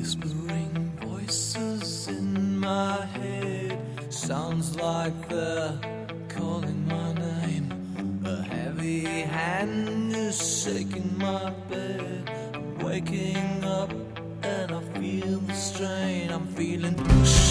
Whispering voices in my head, sounds like they're calling my name. A heavy hand is shaking my bed. I'm waking up and I feel the strain. I'm feeling pushed